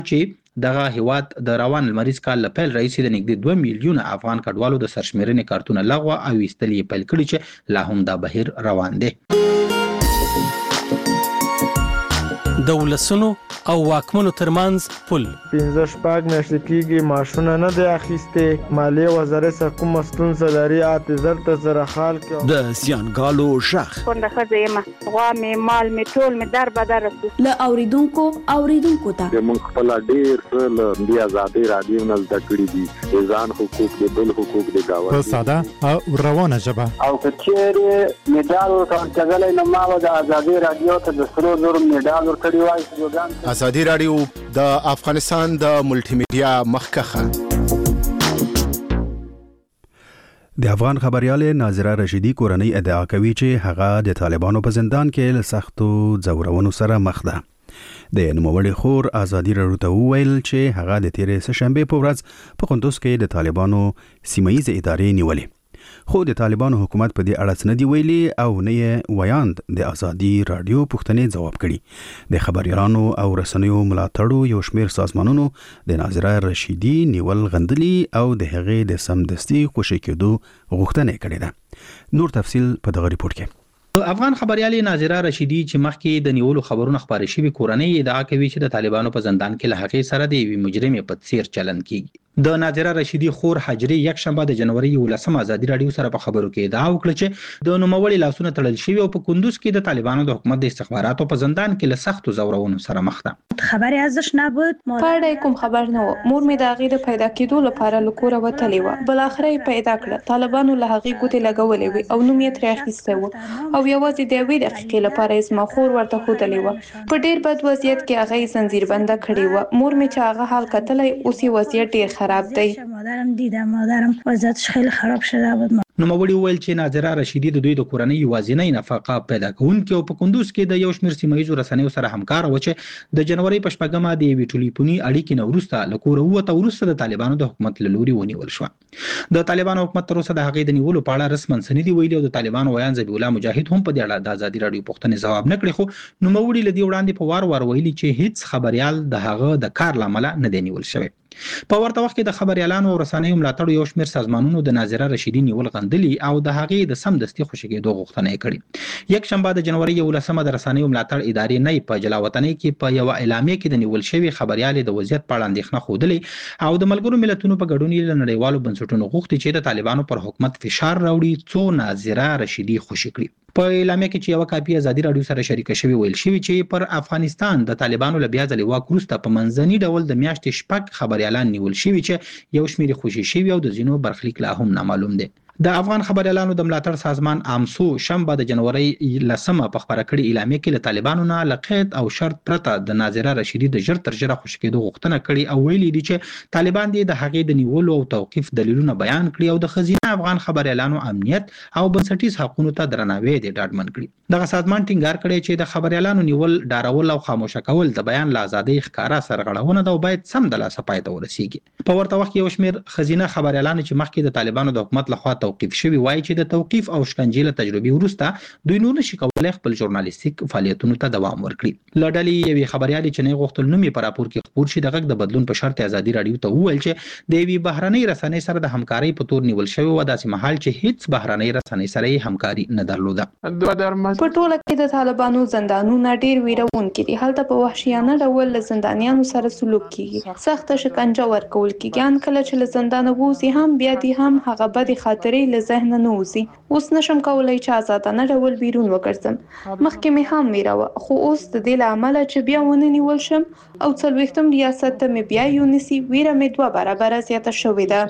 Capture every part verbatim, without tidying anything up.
چې دغه هیواد د روان لمریز کال له پیل راهیسې د نږدې دوه میلیونه افغان کډوالو د سرشمېرنې کارتونه لغوه او ایستل یې پیل کړي چې لا هم دا بهیر روان دی. د ولسونو او واکمنو ترمنځ پل پنځه شپږ میاشتې کېږي معاشونه نه دی اخیستې. مالیې وزارت څخه کومه ستونزه لري اته زر ته زره خال کې د زیانګالو شخ کونډه ښځه یم، غوا مې مال مې ټول مې در بدر رسو. له اوریدونکو اوریدونکو ته موږ خپل ډېر څه له دې ازادۍ رادیو نه زده کړي دي، د ځان حقوق د بل حقوق د گاونډي په ساده او روانه ژبه. او که چیرې میډال ورکول کېدلی نو ما به د ازادۍ رادیو ته د سرو زرو میډال ورکړی وای. ازادي رادیو د افغانستان د ملټي میډیا مخکخه. د افغان خبريال ناظره رشیدي کورنۍ ادعا کوي چې هغه د طالبانو په زندان کې له سختو ځورونو سره مخ ده. د نوموړي خور ازادي رادیو ته وویل چې هغه د تیرې سهشنبه په ورځ په قندوز کې د طالبانو سیمایي ادارې نیولې. خو د طالبانو حکومت په دې اړه څه نه دی ویلي او نه یې ویاند د ازادي رادیو پوښتنې ځواب کړي. د خبريالانو او رسنیو ملاتړو یو شمېر سازمانونو د ناظره رشیدي نیول غندلي او د هغې د سمدستي خوشي کېدو غوښتنه کړې ده. نور تفصیل په دغه ریپورت کې. افغان خبريال ناظره رشیدي چې مخکې د نیولو خبرونه خبرې شوي کورنۍ ادعا کوي چې د طالبانو په زندان کې له هغې سره د یوې مجرمې په څیر چلند کیږي. د ناظره رشیدي خور حجري یک شنبه د جنوري یولسمه ازادي رادیو سره په خبرو کې ادعا وکړه چې د نوموړي لاسونه تړل شوي او په کندوز کې د طالبانو د حکومت د استخباراتو په زندان کې له سختو ځورونو سره مخ ده. خبري ازش نبود، پړې کوم خبر نه و. مور مې د هغې د پیدا کېدو لپاره له کوره وتلې وه. بل اخره یې پیدا کړه. طالبانو له هغې ګوتې لګولې وې او نوم یې ترې اخیستی و او یوازې د یوې دقیقې لپاره یې زما خور ورته ښودلې وه. په ډېر بد وضعیت کې هغه یې زنځیربنده کړې وه. مور مې چې هغه حال کتلی، اوس یې وضعیت ډېر خراب دی. مادرم دیدم، مادرم وضعیتش خیلی خراب شده بود. نوموړي وویل چې ناظره رشیدي د دوی د کورنۍ یوازینۍ نفقه پیدا کوونکې او په کندوز کې د یو شمېر سیمایي رسنیو سره همکار و چې د جنوري په شپږمه د یوې ټلیفوني اړیکې نه وروسته له کوره ووته وروسته د طالبانو د حکومت له لوري ونیول شوه. د طالبانو حکومت تر اوسه د هغې د نیولو په اړه رسماً څه نه دي ویلي او د طالبانو ویان ذبیح الله مجاهد هم په دې اړه د ازادي رادیو پوښتنې ځواب نه کړي. خو نوموړي له دې وړاندې په وار وار ویلي چې هیڅ خبريال د هغه د کار له امله نه دی نیول شوی. په ورته وخت کې د خبريالانو او رسنیو ملاتړو یو شمېر سازمانونو د ناظره رشیدي نیول غندلي او د هغې د سمدستي خوشي کېدو غوښتنه یې کړې. یک شنبه د جنوري یولسمه د رسنیو ملاتړ ادارې نه په جلاوطنۍ کې په یو اعلامیه کې د نیول شوی خبريال د وضعیت په اړه اندېښنه ښودلې او د ملګرو ملتونو په ګډون یې له نړیوالو بنسټونو غوښتي چې د طالبانو پر حکومت فشار راوړي څو ناظره رشیدي خوشي کړي. په اعلامیه کې چې یو کاپی ازادي رادیو سره شریک شوی ویل شوی چې پر افغانستان د طالبانو له بیا ځلې واک وروسته په منځني ډول د میاشتې شپږ خبريالان نیول شوي چې یو شمېر خوشي شوي او د ځینو برخلیک لا هم نامعلوم دی. د افغان خبريالانو د ملاتړ سازمان امسو شنبه د جنوري لسمه په خبره کړې اعلامیه کې له طالبانو نه له قید او شرط پرته د ناظره رشیدي د ژر تر ژره خوشي کېدو غوښتنه کړې او ویلي دي چې طالبان دې د هغې د نیولو او توقیف دلیلونه بیان کړي او د ښځینه افغان خبريالانو امنیت او بنسټیز حقوقو ته درناوی دې ډاډمن کړي. دغه سازمان ټینګار کړی چې د خبريالانو نیول، ډارول او خاموشه کول د بیان له ازادۍ ښکاره سرغړونه ده او باید سم د لاسه پای ته ورسیږي. په ورته وخت کې یو شمېر ښځینه خبريالانو چې مخکې د طالبانو د حکومت لخوا توقیف شوي وایي چې د توقیف او شکنجې له تجربې وروسته دوی نور نشي کولای خپل ژورنالیستیک فعالیتونو ته دوام ورکړي. له ډلې یوې خبريالې چې نه غوښتل نوم یې په راپور کې خپور شي د غږ د بدلون په شرط ازادي رادیو ته وویل چې د یوې بهرنۍ رسنۍ سره د همکارۍ په تور نیول شوی و، داسې مهال چې هیڅ بهرنۍ رسنۍ سره یې همکاري نه درلوده. په ټوله کې د طالبانو زندانونه ډېر ویرونکي دي. هلته په وحشیانه ډول له زندانیانو سره سلوک کیږي، سخته شکنجه ورکول کیږي. ان کله چې له زندانه ووځي هم بیا دې هم هغه بدې خاطرې له ذهنه نه وځي. اوس نشم کولای چې آزادانه ډول بیرون وګرځم. مخکې مې هم ویره وه، خو اوس د دې له امله چې بیا ونه نیول شم او څلوېښتم ریاست ته مې بیا یونیسي، ویره مې دوه برابره زیاته شوې ده.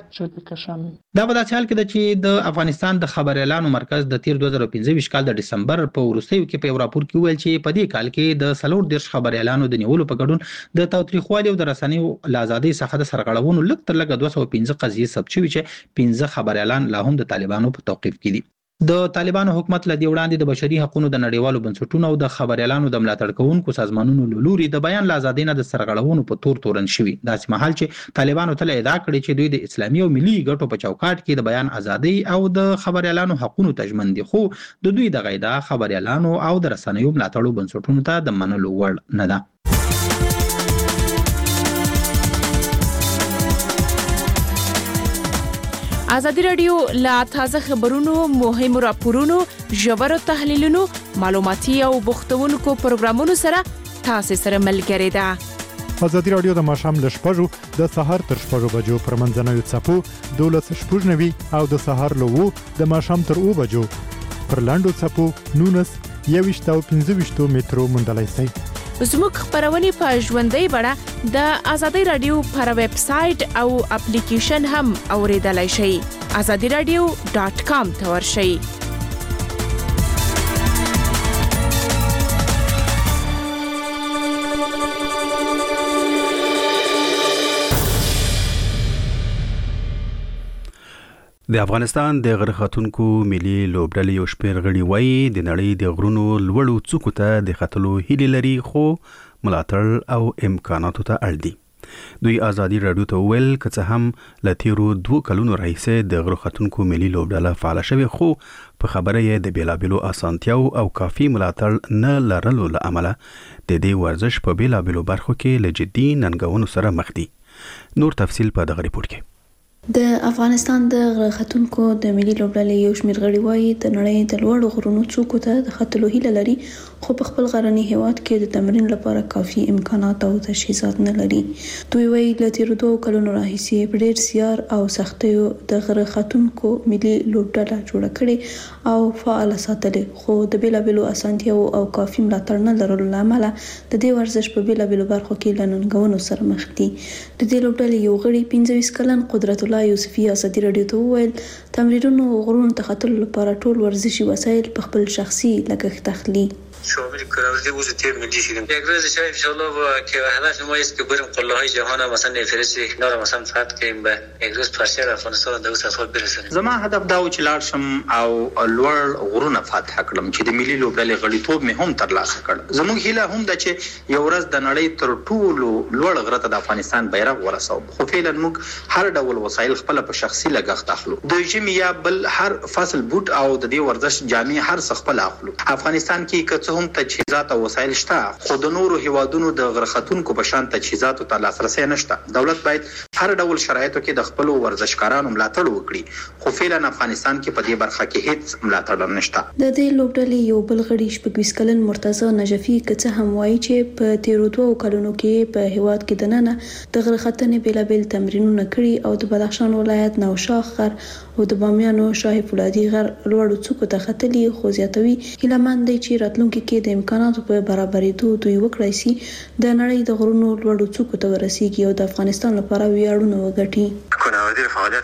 دا په داسې حال کې ده چې د افغانستان د خبريالانو مرکز د تیر دوه زره پنځه ویشت کال د ډسمبر په وروستیو کې په یو راپور کې ویل چې په دې کال کې د څلور دېرش خبريالانو د نیولو په ګډون د تاوتریخوالي او د رسنیو له ازادۍ څخه د سرغړونو لږ تر لږه دوه سوه پنځه قضیې ثبت شوي چې پنځه خبريالان لا هم د طالبانو په توقیف کې دي. د طالبانو حکومت له دې وړاندې د بشري حقوقو د نړیوالو بنسټونو او د خبريالانو د ملاتړ کوونکو سازمانونو له لوري د بیان له ازادۍ نه د سرغړونو په تور تورن شوي. داسې مهال چې طالبانو تل ادعا کړې چې دوی د اسلامي او ملي ګټو په چوکاټ کې د بیان ازادۍ او د خبريالانو حقوقو ته ژمن دي، خو د دوی د غیدا خبريالانو او د رسنیو ملاتړو بنسټونو ته د منلو وړ نه ده. ازادي رادیو لا تازه خبرونو، مهم راپورونو، ژورو تحلیلونو، معلوماتي او بوختونکو پروګرامونو سره تاسو سره ملګری ده. ازادي رادیو د ماښام له شپږو د سهار تر شپږو بجو پر منځنوي څپو دولس شپږ نوي او د سهار له وو د ماښام تر اوه بجو پر لاندو څپو نونس یويشت او پنځه ویشت مترو موندلای شئ. زموږ خبرونه په ژوندۍ بڼه د ازادي رادیو پر ویب سټ او اپلیکیشن هم اوریدلای شئ. azadi radio dot com ته ورشئ. د افغانستان د غره ختونکو ملي لوبډلې یو شمېر غړي وایي د نړۍ د غرونو لوړو څوکو ته د ختلو هیلې لري، خو ملاتړ او امکاناتو ته اړ دي. دوی ازادي رادیو ته ویل که څه هم له تیرو دوو کلونو راهیسې د غره ختونکو ملي لوبډله فعاله شوې، خو په خبره یې د بیلابیلو اسانتیاو او کافي ملاتړ نه لرلو له امله د دې ورزش په بیلابیلو برخو کې له جدي ننګونو سره مخ دي. نور تفصیل په دغه ریپورت کې. د افغانستان د غره ختونکو د ملي لوبډلې یو شمېر غړي وایي د نړۍ د لوړو غرونو څوکو ته د ختلو هیله لري، خو په خپل غرني هیواد کې د تمرین لپاره کافي امکانات او تجهیزات نه لري. دوی وایي له تیرو دوو کلونو راهیسې په ډېر زیار او سختیو د غره ختونکو ملي لوبډله جوړه کړې او فعاله ساتلې، خو د بیلابیلو اسانتیاو او کافي ملاتړ نه لرلو له امله د دې ورزش په بیلابیلو برخو کې له ننګونو سره مخ دي. د دې لوبډلې یو غړي پنځه ویشت کلن قدرت الله یوسفي ازادي رادیو ته وویل تمرینونو غرونو ته ختلو لپاره ټول ورزشي وسایل په خپل شخصي لګښت اخلي. شامل کارآمدی وجود تیم ملی شدیم. یک روز شاید ان شاء الله و که هدف ما است که بریم قله های جهان مثلا نفرستی کنار مثلا فتح کنیم به یک روز پرچم افغانستان د اوس اصل برسونیم. زما هدف دا و چې لاړ شم او لوړ غرونه فتح کړم چې د ملي لوبډلې غړیتوب مې هم ترلاسه کړ. زموږ هیله هم ده چې یو ورځ د نړۍ تر ټولو لوړ غره ته د افغانستان بیرغ ورسو، خو فعلا موږ هر ډول وسایل خپل په شخصي لګښت اخلو. د ژمي یا بل هر فصل بوټ او د دې ورزش جامې هر څه خپل اخلو. افغانستان کې که هم تجهیزات او وسایل شته، خو د نورو هیوادونو د غره ختونکو په شان تجهیزاتو ته لاسرسي نشته. دولت باید هر ډول شرایطو کې د خپل ورزشکارانو ملاتړ وکړي، خو فعلا افغانستان کې په دې برخه کې هیڅ ملاتړ نشته. د دې لوبډلې یو بل غړي شپږ کلن مرتضی نجفي که هم وایي چې په تیرو دوو کلونو کې په هیواد کې د ننه د غره ختنې بیلابیل تمرینونه کړي او د بدخشان ولایت نوشاخ غر او د بامیانو شاهي فولادي غر لوړو څوکو ته ختلي، خو زیاتوي هیلهمند دی چې راتلونکي کې د امکاناتو په برابرېدو دوی وکړای شي د نړۍ د غرونو لوړو څوکو ته ورسیږي او د افغانستان لپاره ویاړونه وګټي. کنوادی فعالیت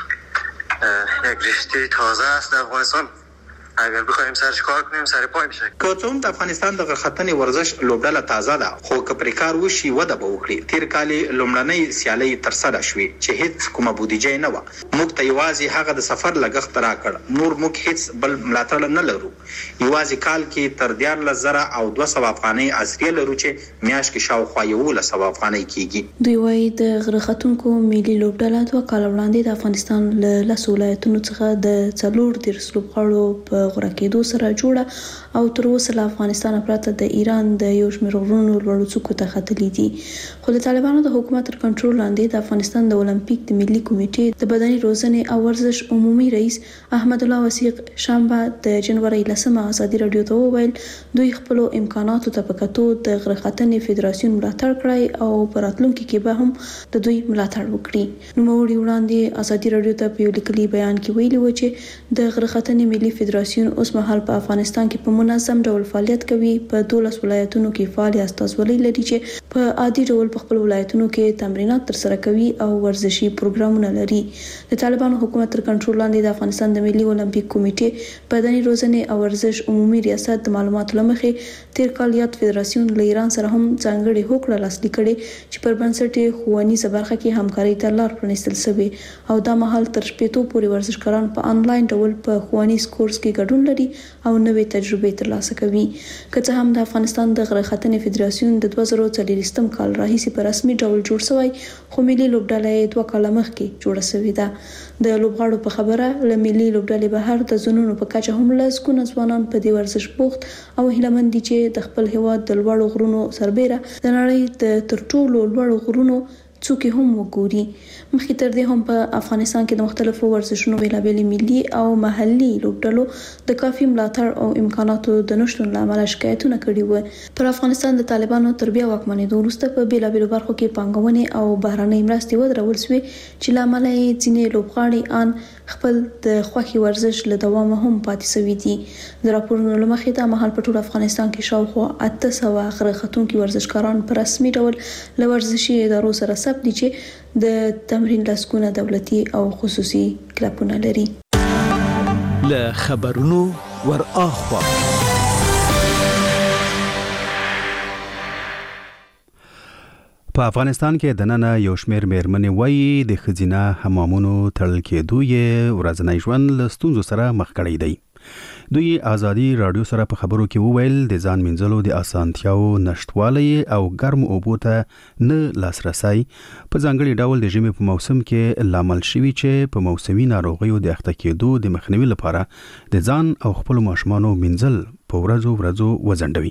کنیم، یک رشته تازه است در افغانستان. اگر بخوایم سرش کار کنیم سر پای میشه. که څوم د افغانستان د غرختنې ورزش لوبډله تازه ده، خو که پرې کار وشي وده به وکړي. تیر کال لومړنۍ سیالۍ ترسره شوې چې هیڅ کومه بودیجه نه و. موږ ته یوازې هغه د سفر لګښت راکړ، نور موږ هیڅ بل ملاتړ نه لرو. یوازې کال کې تر دیارلس زره او دوه سوه افغانۍ عذریه لرو چې میاشت کې شاوخوا یولس سوه افغانۍ کیږي. دوی وایي د غره ختونکو ملي لوبډله دوه کاله وړاندې د افغانستان له لسو ولایتونو څخه د څلور دېرش لوبغاړو په غوره کېدو سره جوړه او تر اوسه له افغانستان پرته د ایران د یو شمېر غرونو لوړو څوکو ته ختلي دي. خو د طالبانو د حکومت تر کنټرول لاندې د افغانستان د اولمپیک د ملي کمیټې د بدني روزنې او ورزش عمومي رئیس احمد الله وثیق شنبه د جنوري لسمه ازادي رادیو ته وویل دوی خپل امکاناتو ته په کتو د غره ختنې فدراسیون ملاتړ کړی او په راتلونکي کې به هم د دوی ملاتړ وکړي. نوموړي وړاندې ازادي رادیو ته په یو لیکلي بیان کې ویلي و چې د غره ختنې ملي فدراسیون اوس مهال په افغانستان کې په منظم ډول فعالیت کوي، په دولس ولایتونو کې فعال استازولۍ لري چې په عادي ډول په خپل ولایتونو کې تمرینات ترسره کوي او ورزشي پروګرامونه لري. د طالبانو حکومت تر کنټرول لاندې د افغانستان د ملي اولمپیک کمیټې بدني روزنې او ورزش عمومي ریاست د معلوماتو لمخې تیر کال یاد فدراسیون له ایران سره هم ځانګړې هوکړه لاسلیک کړې چې پر بنسټ یې ښوونیزه برخه کې همکاري ته لار پرانیستل شوې او دا مهال تر شپېتو پورې ورزشکاران په انلاین ډول په ښوونیز کورس کې ګډون لري او نوې تجربې ترلاسه کوي. که څه هم د افغانستان د غره ختنې فدراسیون د دوه زره څلوېښتم کال راهیسې په رسمي ډول جوړ شوی، خو ملي لوبډله یې دوه کاله مخکې جوړه شوې ده. د لوبغاړو په خبره له ملي لوبډلې بهر د ځوانانو په کچه هم لسګونه ځوانان په دې ورزش بوخت او هیلهمند دي چې د خپل هیواد د لوړو غرونو سربېره د نړۍ د تر ټولو لوړو غرونو څوک هم وګوري. مخکې تر دې هم په افغانستان کې د مختلفو ورزشونو بیلابېلې ملي او محلي لوبډلو د کافي ملاتړ او امکاناتو د نشټون لامل شکایتونه کړي وو. پر افغانستان د طالبانو تر بیا واکمنېدو وروسته په بیلابېلو برخو کې پانګونې او بهرنۍ مرستې ودرول شوې چې لامل یې ځینې لوبغاړي ان خپل د خوښي ورزش له دوامه هم پاتې شوي دي. د راپورونو له مخې دا مهال په ټول افغانستان کې شاوخوا اته سوه غره ختونکي ورزشکاران په رسمي ډول له ورزشي ادارو سره ثبت دي چې د تمرین لسکونه دولتي او خصوصي کلبونه لري. له خبرونو ور اخوا په افغانستان کې د نن یو شمېر میرمنې وایي د ښځینه حمامونو تړل کېدو یې ورځنی ژوند له ستونزو سره مخ کړی دی. دوی آزادي رادیو سره په خبرو کې وویل د ځان مینځلو د اسانتیاو نشټوالی او ګرم اوبو ته نه لاسرسي په ځانګړي ډول د ژمي په موسم کې لامل شوي چې په موسمي ناروغیو د اخته کېدو د مخنیوي لپاره د ځان او خپل ماشومانو مینځل په ورځو ورځو وځنډوي.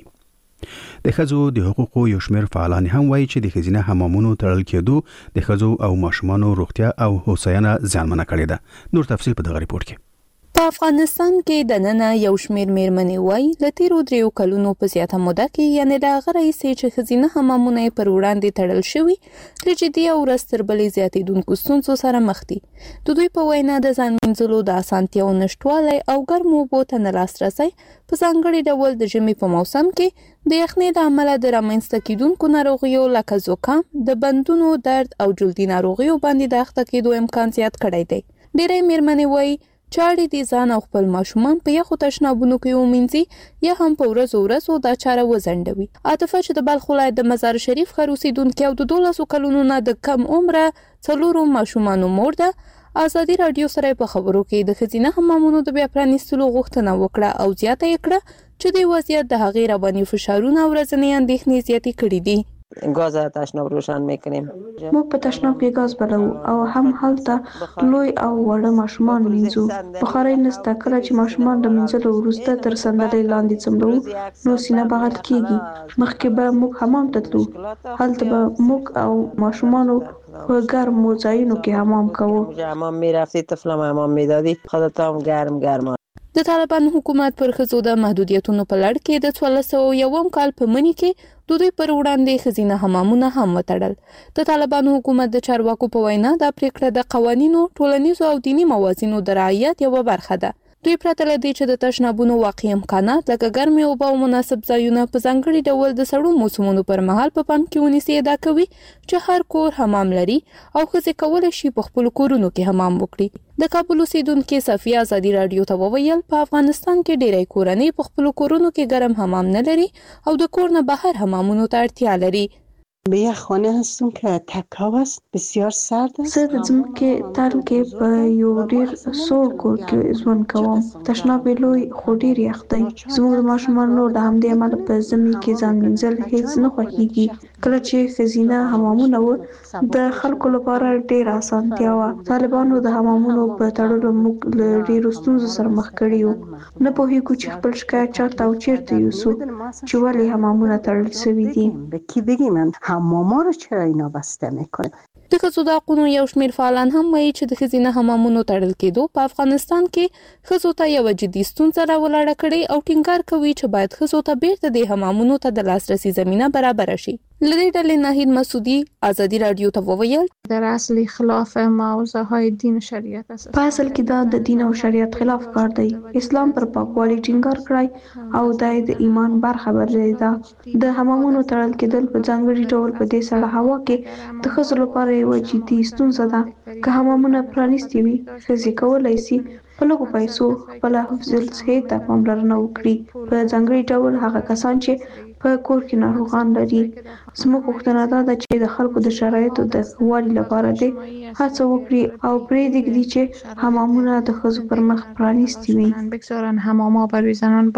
د ښځو د حقوقو یو شمېر فعالان هم وایي چې د ښځینه حمامونو تړل کېدو د ښځو او ماشومانو روغتیا او هوساینه زیانمنه کړې ده. نور تفصیل په دغه ریپورت کې. په افغانستان کې د نن یو شمېر میرمنې وایي له تیرو دریو کلونو په زیاته موده کې یعنې د هغه راهیسې چې ښځینه حمامونه یې پر وړاندې تړل شوي له جدي او ورځ تر بلې زیاتېدونکو ستونزو سره مخ دي. د دوی په وینا د ځان مینځلو د اسانتیاو نشټوالی او ګرمو اوبو ته نه لاسرسی په ځانګړي ډول د ژمي په موسم کې د یخنۍ له امله د رامنځته کېدونکو ناروغیو لکه زکام، د بندونو درد او جلدي ناروغیو باندې د اخته کېدو امکان زیات کړی دی. ډېری میرمنې وایي چاړې د ځان او خپل ماشومان په یخو تشنابونو کې ومینځي یا هم په ورځو ورځو دا چاره وځنډوي. عاطفه چې د بلخ ولایت د مزار شریف ښار اوسېدونکې او د دولسو کلونو نه د کم عمره څلورو ماشومانو مور ده، آزادي رادیو سره په خبرو کې د ښځینه حمامونو د بیا پرانیستلو غوښتنه وکړه او زیاته یې کړه چې د وضعیت د هغې رواني فشارونه او ورځنۍ اندېښنې زیاتې کړي دي. گاز تشناب روشن میکنیم. موږ په تشناب کې غاز بلو او هم هلته لوی او وړه ماشومان وینځو. بخارۍ نسته. کله چې ماشومان د مینځلو وروسته تر صندلۍ لاندې څملو نو سینه بغل کېږي. مخکې به موږ حمام ته تلو. هلته به موږ او ماشومانو په ګرمو ځایونو کې حمام کوو. حمام میرفتی طفلم حمام میدادی خودت هم گرم گرم. د طالبان حکومت پر ښځو د محدودیتونو په لړ کې د څوارلس سوه یوم کال په مني کې د دوی پر وړاندې ښځینه حمامونه هم وتړل. د طالبانو حکومت د چارواکو په وینا دا پریکړه د قوانینو، ټولنیزو او دیني موازینو د رعایت یوه برخه ده. دوی پرته له دې چې د تشنابونو واقعي امکانات لکه ګرمې اوبه او مناسب ځایونه په ځانګړي ډول د سړو موسمونو پر مهال په پام کې ونیسي ادعا کوي چې هر کور حمام لري او ښځې کولی شي په خپلو کورونو کې حمام وکړي. د کابل اوسېدونکې صفیه آزادي رادیو ته وویل په افغانستان کې ډېری کورنۍ په خپلو کورونو کې ګرم حمام نه لري او د کور نه بهر حمامونو ته اړتیا لري. به یک خانه هستم که تکاو است، بسیار سرد است. زه د ځمکې تل کې په یو ډېر سوړ کور کې ژوند کوم. تشناب یې لوی خو ډېر یخ دی. زموږ د ماشومانو له همدې امله په ژمي کې ځان مینځل هېڅ نه خوښېږي. کله چې ښځینه حمامونه وو د خلکو لپاره ډېره اسانتیا وه. طالبانو د حمامونو په تړلو موږ له ډېرو ستونزو سره مخ کړي یو. نه پوهېږو چې خپل شکایت چاته او چیرته یوسو چې ولې حمامونه تړل شوي دي. به کی بگیم حماما رو چرا اینا بسته میکنه؟ د ښځو د حقونو یو شمېر فعالان هم وایي چې د ښځینه حمامونو تړل کېدو په افغانستان کې ښځو ته یوه جدي ستونزه راولاړه کړې او ټینګار کوي چې باید ښځو ته بیرته د حمامونو ته د لاسرسي زمینه برابره شي. له دې ډلې ناهید مسعودي آزادي رادیو ته وویل در اصل خلاف موضوع های دین و شریعت است. په اصل کې دا د دین او شریعت خلاف کار دی. اسلام پر پاکوالي ټینګار کړی او دا د ایمان برخه ګرځېده. د حمامونو تړل کېدل په ځانګړي ډول په دې سړه هوا کې د ښځو لپاره یوه جدي ستونزه ده. که حمامونه پرانیستي وي ښځې کولی شي په لږو پیسو خپله حفظ الصحې ته پاملرنه وکړي. په ځانګړي ډول هغه کسان چې په کور کې ناروغان لري. زموږ غوښتنه دا ده چې د خلکو د شرایطو د ښه والي لپاره دې هڅه وکړي او پرېږدي چې حمامونه د ښځو پر مخ پرانیستي وي. بگذارن حمام‌ها برای زنان با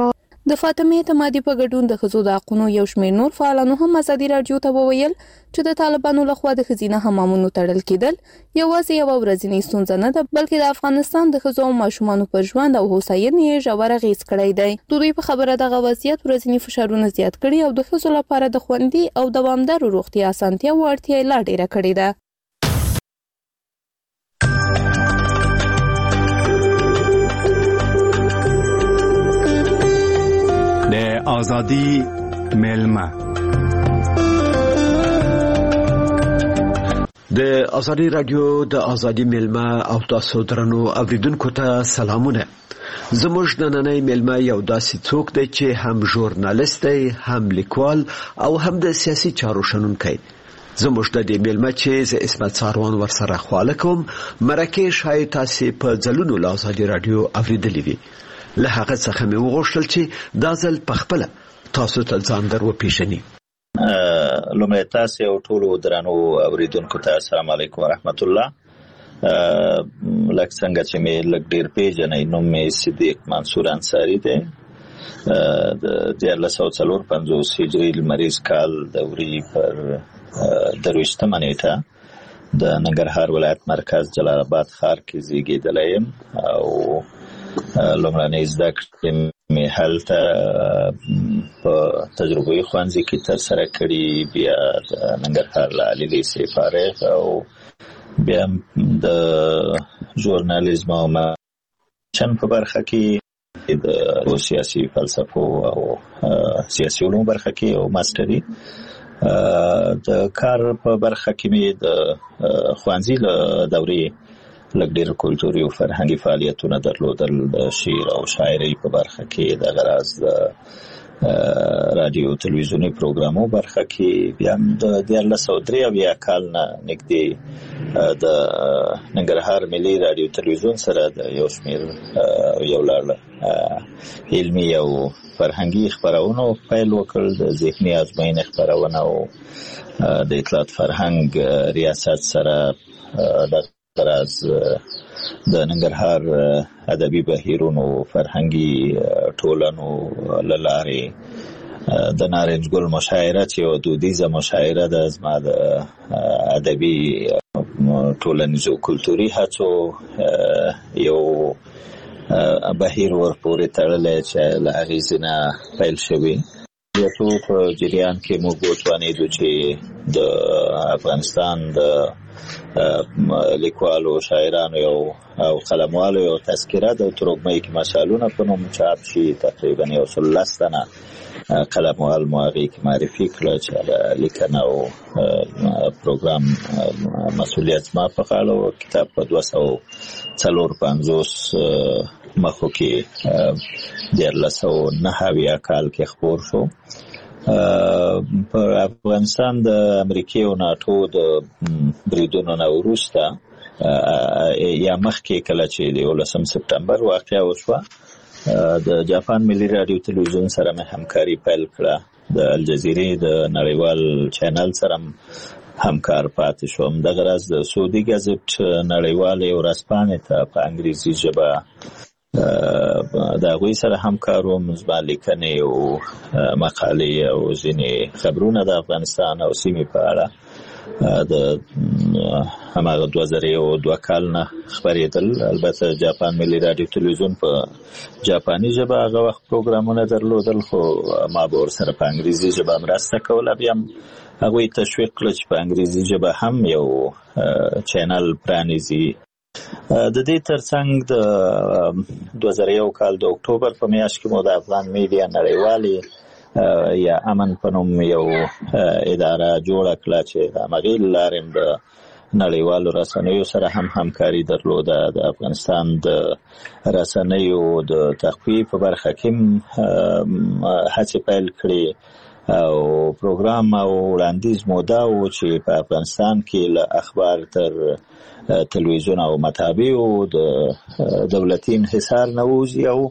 د فاطمه اعتمادي په ګډون د ښځو د حقونو یو شمېر نور فعالانو هم ازادي راډیو ته وویل چې د طالبانو لخوا د ښځینه حمامونو تړل کېدل یوازې یوه ورځنۍ ستونزه نه ده، بلکې د افغانستان د ښځو او ماشومانو پر ژوند او هوساینې ژور اغېز کړی دی. د دوی په خبره دغه وضعیت ورځني فشارونه زیات کړي او د ښځو لپاره د خوندي او دوامدارو روغتیا اسانتیاوو اړتیا یې لا ډېره کړې ده. د آزادی میلمه د آزادی رادیو د آزادی میلمه او تاسو درنو اوریدونکو ته سلامونه. زموږ نننۍ میلمه یو داسې څوک دی چې هم ژورنالیست دی، هم لیکوال او هم د سیاسي چارو شنونکی. زموږ د دې میلمه چې زه اسمت ساروان ورسره خواله کوم مرکه شاید تاسې په ځلونو له آزادی رادیو اوریدلې وي. له هغه څخه مې وغوښتل چې دا ځل په خپله تاسو ته ځان در وپېژني. لومړی تاسې او ټولو درنو اوریدونکو ته السلام علیکم ورحمت الله. لکه څنګه چې مې لږ ډېر پیژنئ، نوم مې صدیق منصور انصاري دی. د دیارلس سوه څلور پنځوس هجري لمریز کال د وري پر درویشتمه نیټه د ننګرهار ولایت مرکز جلال آباد ښار کې زیږېدلی یم او لومړنۍ زده کړې مې هلته په تجربوي ښوونځي کې ترسره کړي، بیا د ننګرهار له عالي لیسې فارغ او بیا د ژورنالیزم او چن په برخه کې د سیاسي فلسفو او سیاسي علومو برخه کې او ماستري. د کار په برخه کې مې د ښوونځي له دورې لږ ډېر کلتوري او فرهنګي فعالیتونه درلودل. د شعر او شاعرۍ په برخه کې د غراز د رادیو تلویزیوني پروګرامو برخه کې بیا د دیارلس سوه درې اویا کال نه نږدې د ننګرهار ملي رادیو تلویزیون سره د یو شمېر یو لړ علمي او فرهنګي خپرونو پیل وکړ. د ذهني ازموینې خپرونه او د اطلاعات فرهنګ ریاست سره د راز د ننګرهار ادبي بهیرونو فرهنګي ټولنو له لارې د نارنج ګل مشاعره چې یوه دودیزه مشاعره ده زما د ادبي ټولنیزو کلتوري هڅو یو بهیر ورپورې تړلی چې له هغې ځینه پیل شوي. یو په جریان کې موږ وتوانېدو چې د افغانستان د لیکوالو شاعرانو یو او قلموالو یو تذکره د ترږمۍ کې مشالونه په نوم چاپ شي. تقریبا یو سل لس تنه قلموال مو هغې کې معرفي کړه چې د لیکنه او پروګرام مسؤلیت زما په غاړه و. کتاب په دوه سوه څلور پنځوس مخو کې دیارلس سوه نهه اویا کال کې خپور شو. په افغانستان د امریکې او ناټو د بریدونو نه وروسته یا مخکې کله چې د یولسم سپتمبر واقعه وشوه د جاپان ملي رادیو تلویزیون سره مې همکاري پیل کړه. د الجزیرې د نړیوال چینل سره همکار پاتې شوم. دغه راز د سعودي ګازټ نړیوالې ورځپاڼې ته په انګریزي ژبه د هغوی سره همکار وم. زما لیکنې او مقالې او ځینې خبرونه د افغانستان او سیمې په اړه د هماغه دوه زره یو دوه کال نه خپرېدل. البته جاپان ملي رادیو تلویزیون په جاپاني ژبه هغه وخت پروګرامونه درلودل، خو ما به ورسره په انګریزي ژبه مرسته کوله. بیا هم هغوی تشویق کړه چې په انګریزي ژبه هم یو چینل پرانیزي. د دې ترڅنګ د دوه زره یو کال د اکتوبر په میاشت کې مو د افغان میډیا نړیوالې یا امن په نوم یو اداره جوړه کړه چې د همغې له لارې د نړیوالو رسنیو سره هم همکاري درلوده. د افغانستان د رسنیو د تقویې په برخه کې هڅې پیل کړې او پروګرام او وړاندیز مو دا و چې په افغانستان کې له اخبار تر تلویزیون او مطابع او د دولتي انحصار نه ووځي او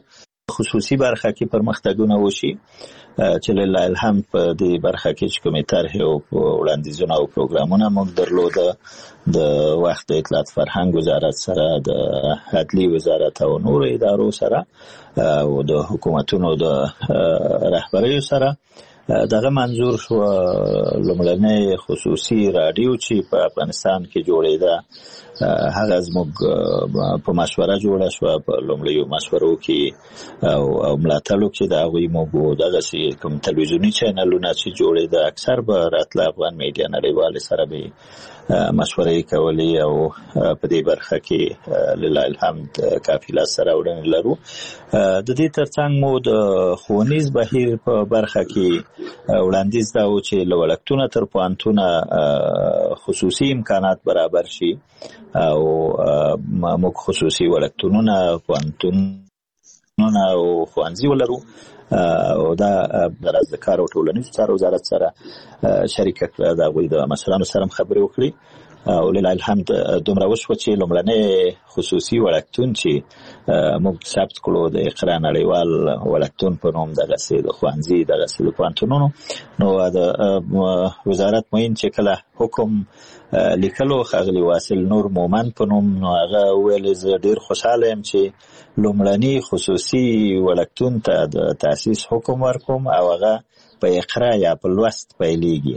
خصوصي برخه کې پرمختګونه وشي چې لله الحمد په دې برخه کې چې کومې طرحې او وړاندیزونه او پروګرامونه موږ درلوده د وخت د اطلاعات فرهنګ وزارت سره د عدلي وزارت او نور ادارو سره او د حکومتونو د رهبریو سره دغه منظور شو لومړنۍ خصوصي رادیو چې په افغانستان کې جوړېده هغه زموږ په مشوره جوړه شو په لومړیو مشورو کې او ملاتړو کې دا غوي موږ دغه سي کوم تلویزیونی چینلونه چې جوړېده اکثر به راتله افغان میډیا نړیوال سره به مشورې کولې او په دې برخه کې لله الحمد کافي لاس سره وړاندې لرو د دې ترڅنګ مو د ښوونیز بهیر په برخه کې وړاندیز دا و چې لوړکتونه تر پوهنتونه خصوصي امکانات برابر شي او موږ خصوصي وړکتونونه پوهنتونونه او ښوونځي ولرو او دا د کار او ټولنیز چارو وزارت سره شریک کړه دا غوي د مسلانو سره خبرې وکړي او لله الحمد دومره وشو چې لومړنۍ خصوصي وړکتون چې موږ ثبت کړو د اقرا نړیوال وړکتون په نوم دغه سي د ښوونځي دغه سي د پوهنتونونو نو د وزارت مين چې کله حکم لیکلو خغلی واصل نور مومن په نوم نو هغه ویل زه ډیر خوشاله یم چې لومړنی خصوصي وړکتون ته د تاسیس حکم ورکوم او هغه په اقرا یا په لوست پیلېږي.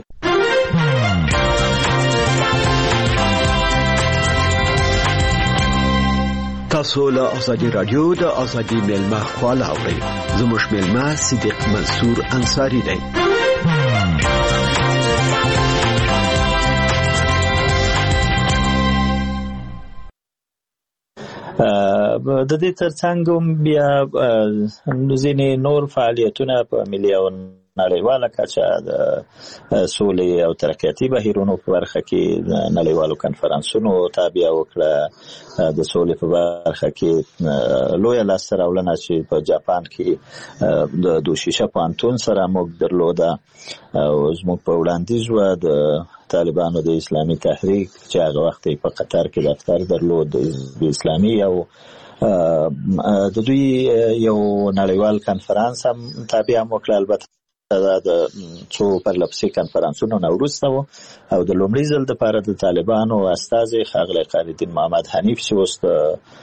تاسو له ازادي رادیو د ازادي ملما خواله اورئ. زموږ ملما صدیق منصور انصاری دی. د دې ترڅنګ بیا ځینې نور فعالیتونه په ملي او نړیواله کچه د سولې او ترقیاتي بهیرونو په برخه کې نړیوالو کنفرانسونو تابع وکړه. د سولې په برخه کې لویه لاسته راوړنه چې په جاپان کې د دوشیشه پوهنتون سره موږ درلوده او زموږ په وړاندیز و د طالبانو د اسلامي تحریک چې هغه وخت په قطر کې دفتر درلود د اسلامي او د دوی یو نړیوال کنفرانس هم تابع وکړه. البته دا د څو پرلپسې کنفرانسونو نه وروسته و او د لومړي ځل دپاره د طالبانو استازی ښاغلی خالدین محمد حنیف چې اوس د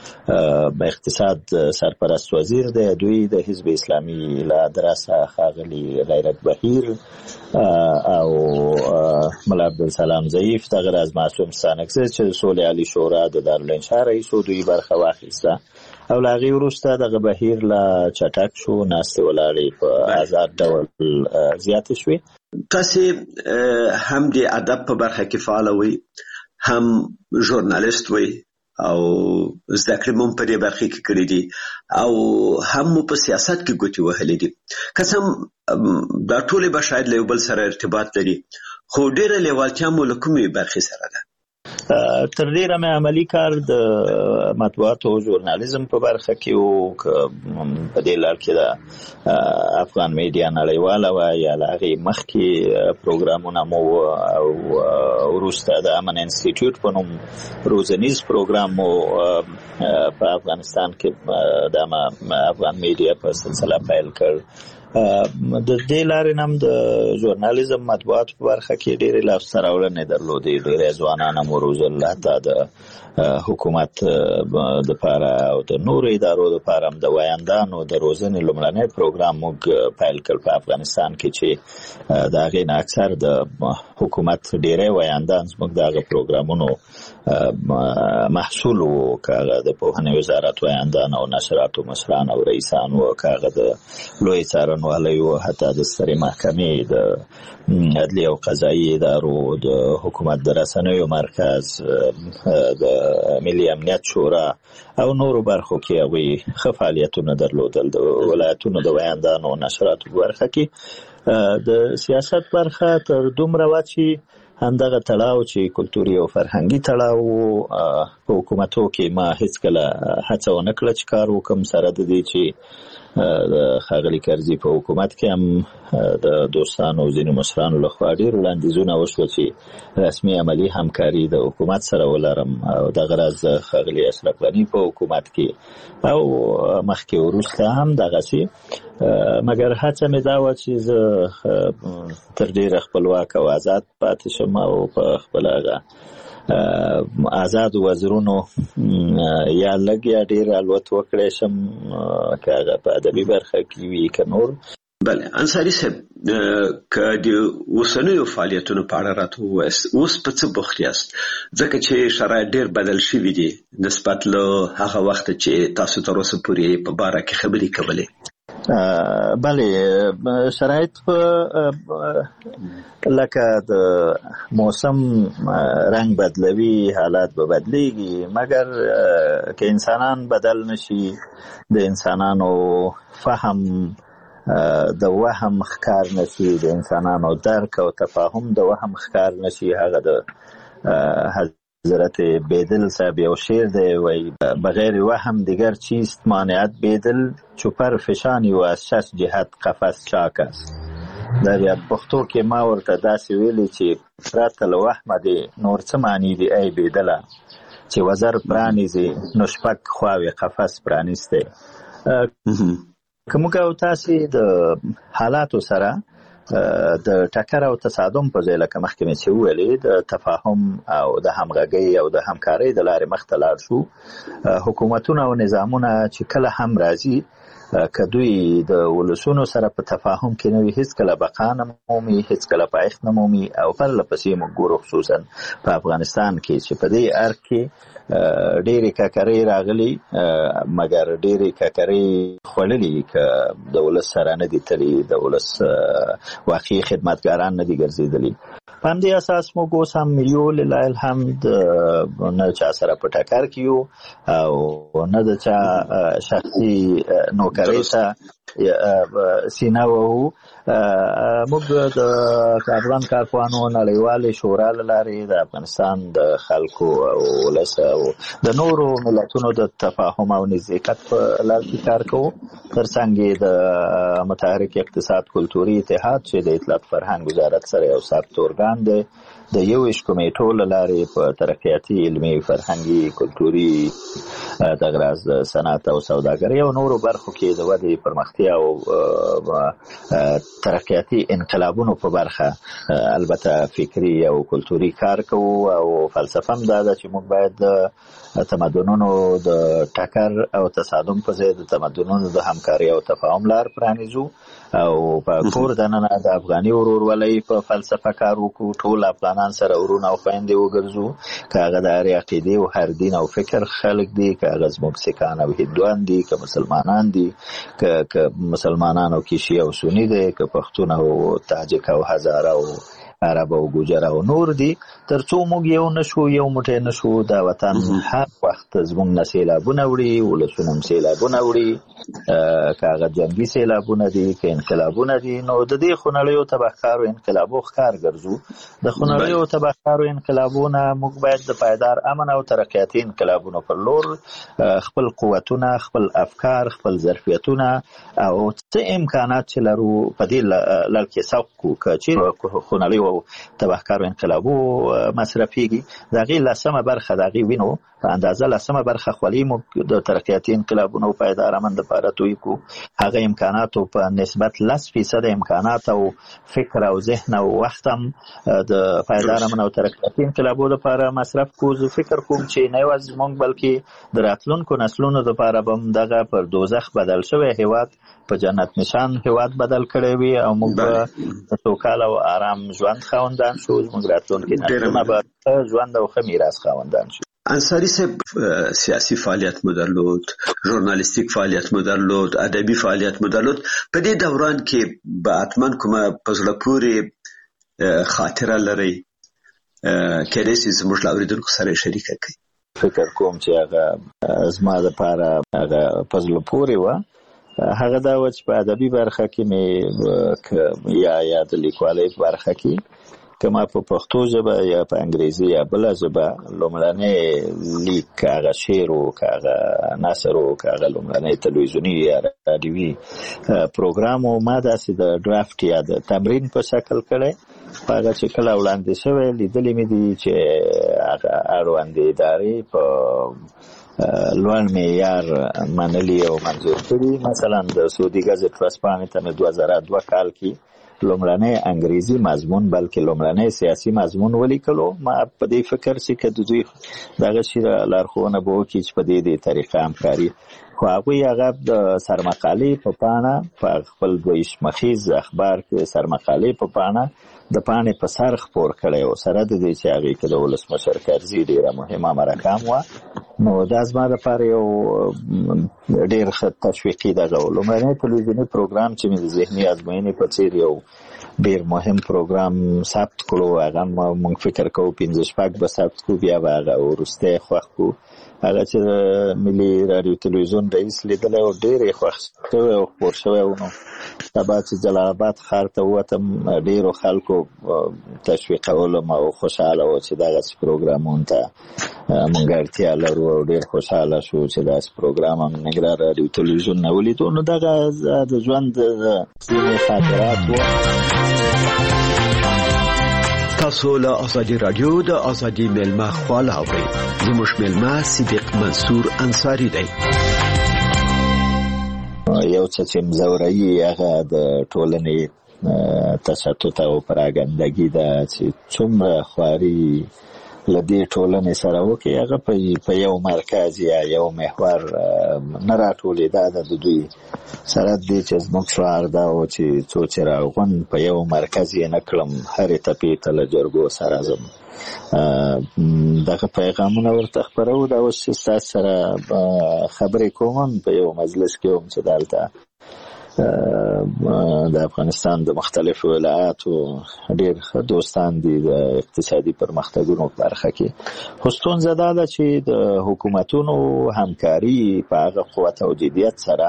اقتصاد سرپرست وزیر دی دوی د حزب اسلامي له ادرسه ښاغلي غیرت بهیر او ملا عبدالسلام ضعیف دغه راز معصوم ستانکزی چې د سولې عالي شورا د دارالانشا رئیس و دوی برخه واخیسته او له هغې وروسته دغه بهیر لا چټک شو ناستې ولاړې په آزاد ډول زیاتې شوې. تاسې هم د ادب په برخه کې فعاله وئ هم ژورنالیست وئ او زده کړې مو په دې برخه کې کړې دي او هم مو په سیاست کې ګوتې وهلې دي. قسم دا ټولې به شاید له یو بل سره ارتباط لري خو ډېره لیوالتیا مو له کومې برخې سره ده؟ تر ډیره مې عملی کار د مطبوعات او ژورنالیزم په برخه کې او په دې لار کې د افغان میډیا نړیواله و یا هغې مخکې پروګرامونه مو او وروسته د امن انسټیټیوټ په نوم روزنیز پروګرام مو په افغانستان کې د افغان میډیا په سلسله پیل کړ. د دې لارې هم د ژورنالیزم مطبوعات په برخه کې ډېرې لاسته راوړنې درلودې ډېری ځوانان هم وروزل حتی د حکومت دپاره او د نورو ادارو دپاره هم د ویاندانو د روزنې لومړنی پروګرام موږ پیل کړ په افغانستان کې چې د هغې نه اکثر د حکومت ډېری ویاندان زموږ د هغه پروګرامونو محصول و که هغه د پوهنې وزارت ویاندان او نشراتو مشران او رئیسان و که هغه د لوی څارنوالۍ و حتی د سترې محکمې د عدلي او قضایي ادارو د حکومت د رسنیو مرکز د ملي امنیت شورا او نورو برخو کې هغوی ښه فعالیتونه درلودل. د ولایتونو د ویاندانو او نشراتو برخه کې د سیاست برخه تر دومره وه چې همدغه تړاو چې کلتوري او فرهنګي تړاو په حکومتو کې ما هیڅکله هڅه ونه کړه چې کار وکړم سره د دې چې د ښاغلي کرزي په حکومت کې هم د دوستانو ځینو مشرانو لخوا ډېر وړاندیزونه وشوه چې رسمي عملي همکاري د حکومت سره ولرم او دغه راز د ښاغلي اشرف غني په حکومت کې او مخکې وروسته هم دغسې مګر هڅه مې دا وه چې زه تر ډېره خپلواک او آزاد پاتې شم او په خپل هغه آزاد وزرونو یا لږ یا ډېر الوت وکړی شم که هغه په ادبي برخه کې وي که نور. بله انصاري صاحب که د اوسنیو فعالیتونو په اړه راته ووایاست اوس په څه بوخت یاست ځکه چې شرایط ډېر بدل شوي دي نسبت له هغه وخته چې تاسو تر اوسه پورې په باره کې خبرې کولې؟ بله شرایط په لکه د موسم رنگ بدلوي حالات به بدلیږي مګر که انسانان بدل نشي د انسانانو فهم د وهم ښکار نشي د انسانانو درک او تفاهم د وهم ښکار نشي هغه د حضرت بیدل صاحب یو شعر دی وای بغیر وهم دیگر چیست مانعت بیدل چوپر فشانی و از شش جهت قفس چاک است. دا بیا پښتو کې ما ورته داسې ویلي چې پرته له وهمه دی نور څه معنی دی ای بیدله چې وزر پرانیزي نو شپږ خواوې قفس پرانیستی. که موږ او تاسې د حالاتو سره د ټکر او تصادم په ځای لکه مخکې مې چې وویلې د تفاهم او د همغږۍ او د همکارۍ د لارې مخته لاړ شو حکومتونه او نظامونه چې کله هم راځي که دوی د ولسونو سره په تفاهم کې نه وي هیڅکله بقا نه مومي هیڅکله پایښت نه مومي او پرله پسې موږ ګورو خصوصا په افغانستان کې چې په دې ارګ کې ډېرې ککرۍ راغلي مګر ډېرې ککرۍ خوړلي که د ولس سره نه دي تلي د ولس واقعي خدمتګاران نه دي ګرځېدلي. په همدې اساس موږ اوس هم یو لله الحمد نه چا سره په ټکر کې یو او نه د چا شخصي نوکرۍ ته سینه وهو. موږ د افغان کارپوهانو نړیوالې شورا له لارې د افغانستان د خلکو او ولس او د نورو ملتونو د تفاهم او نزدېکت په لار کې کار کوو ترڅنګ یې د متحرک اقتصاد کلتوري اتحاد چې د اطلاعات فرهنګ وزارت سره یو ثابت ارګان دی د یوویشت کمیټو له لارې په ترقیاتي علمي فرهنګي کلتوري دغه راز د صنعت او سوداګرۍ او نورو برخو کې د ودې پرمختیا او ترقیاتي انقلابونو په برخه البته فکری او کلتوري کار کوو او فلسفه هم دا ده چې موږ باید د تمدنونو د ټکر او تصادم په ځای د تمدنونو د همکارۍ او تفاهم لار پرانیزو او په کور دننه د افغاني ورورولۍ په فلسفه کار وکړو ټول افغانان سره ورونه او خویندې وګرځو که هغه د هرې عقیدې او هر دین او فکر خلک دي که هغه زموږ سیکان او هندوان دي که مسلمانان دي که مسلمانان او کې شیعه او سني دي که پښتون او تاجک او هزاره او عرب او ګوجر او نور دي تر څو موږ یو نشو یو موټی نشو دا وطن هر وخت زموږ نه سیلابونه وړي ولسونه هم سیلابونه وړي که هغه جنګي سیلابونه دي که انقلابونه دي نو د دې خونړیو تبهکارو انقلابو ښکار ګرځو د خونړیو تبهکارو انقلابونه موږ باید د پایدار امن او ترقیاتي انقلابونو پر لور خپل قوتونه خپل افکار خپل ظرفیتونه او څه امکانات چې لرو په دې لړ کې سوق کړو که چیرې خونړیو تبهکارو انقلابو مصرفیږي د هغې لسمه برخه د هغې وینو په اندازه لسمه برخه خولي موږ د ترقیاتي انقلابونو او پایدار امن دپاره توی کړو هغه امکاناتو په نسبت لس فیصده امکانات او فکر او ذهن او وخت هم د پایدار امن او ترقیاتي انقلابو دپاره مصرف کړو. زه فکر کوم چې نه یوازې موږ بلکې د راتلونکو نسلونو دپاره به هم دغه پر دوزخ بدل شوی هیواد په جنت نشان هیواد بدل کړی وي او موږ به د سوکاله او آرام ژوند خاوندان شو زموږ راتلونکي نسلونه به ښه ژوند او ښه میراث خاوندان شو. انصاري صاحب سیاسي فعالیت مو درلود ژورنالیستیک فعالیت مو درلود ادبي فعالیت مو درلود په دې دوران کې به حتما کومه په زړه پورې خاطره لرئ کېدای شي زموږ له اورېدونکو سره یې شریکه کړئ؟ فکر کوم چې هغه زما دپاره هغه په زړه پورې وه هغه دا وه چې په ادبي برخه کې مې یا یا د لیکوالۍ په برخه کې کما په پښتو ژبه یا په انګریزي یا بل ژبه لومړنی لیک هغه شعر او هغه نثر او هغه لومړنی تلویزیونی یا رادیوي پروګرام او ما داسې د ډرافټ یا د تمرین په شکل کړی هغه چې کله وړاندې شوی لیدلې مې دي چې هغه اړوندې ادارې په لوړ معیار منلي او منظور کړي. مثلا د سعودي ګزټ ورځپاڼې ته مې دوه زره دوه کال کې لومړنی انګریزي مضمون بلکې لومړنی سیاسي مضمون ولیکلو. ما په دې فکر چې که د دوی دغه شي لارښوونه به وکړي چې په دې دې طریقه همکاري، خو هغوی هغه د سرمقالې په پاڼه په خپل دویش مخیز اخبار کې سرمقالې په پاڼه د پاڼې په سر خپور کړی و، سره د دې چې هغې کې د ولسمشر کرزي ډېره مهمه مرکه هم وه. نو دا زما دپاره یو ډېر ښه تشویقي دغه و. لومړنی تلویزیوني پروګرام چې مې د ذهني ازموینې په څېر یو ډېر مهم پروګرام ثبت کړو، هغه موږ فکر کوو پنځه شپږ به ثبت کړو، بیا به هغه وروستی خوښ کړو. هغه چې ملي راډیو تلویزیون رئیس لیدلی و ډېر یې خوښ شوی او خپور شوی و. نو سبا چې جلال آباد ښار ته ووتم ډېرو خلکو تشویقولم او خوشحاله و چې دغسې پروګرامونو ته موږ اړتیا لرو او ډېر خوشحاله شو چې داسې پروګرام هم ننګرهار راډیو تلویزیون نه ولیدو. نو دغه د ژوند ځینې خاطرات و. تاسو له ازادي رادیو د ازادي ملما خواله اورئ. زموږ ملما صدیق منصور انصاری دی. یو څه چې مزورایي هغه د ټولنې تشتت او پراګندګي ده چې څومره خواري له دې ټولنې سره وکړي، هغه په یو مرکز یا یو محور نه راټولېده. د دوی سره دې چې زموږ شعار دا و چې څو چې راغون په یو مرکز یې نه کړم، هرې تپې ته له جرګو سره ځم. دغه پیغامونه ورته خپرو. دا اوس چې ستاسو سره خبرې کوم په یو مجلس کې وم چې دلته د افغانستان د مختلفو ولایاتو ډېر دوستان دي د اقتصادي پرمختګونو په برخه کې. خو ستونزه دا ده چې د حکومتونو همکاري په هغه قوت او جدیت سره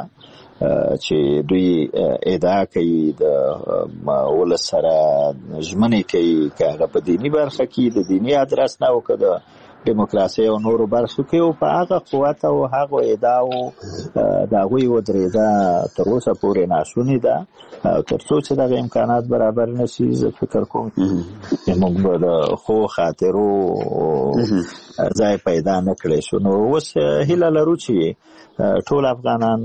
چې دوی ادعا کوي د ولس سره ژمنې کوي، که هغه په دیني برخه کې د دیني ادرس نه او که د دیموکراسي او نورو برخو کې، او په هغه قوت او هغو ادعاو د هغوی ودرېده تر اوسه پورې ناشونې ده. او تر څو چې دغه امکانات برابر نه شي زه فکر کوم چې موږ به د ښو خاطرو ځای پیدا نه کړی شو. نو اوس هیله لرو چې ټول افغانان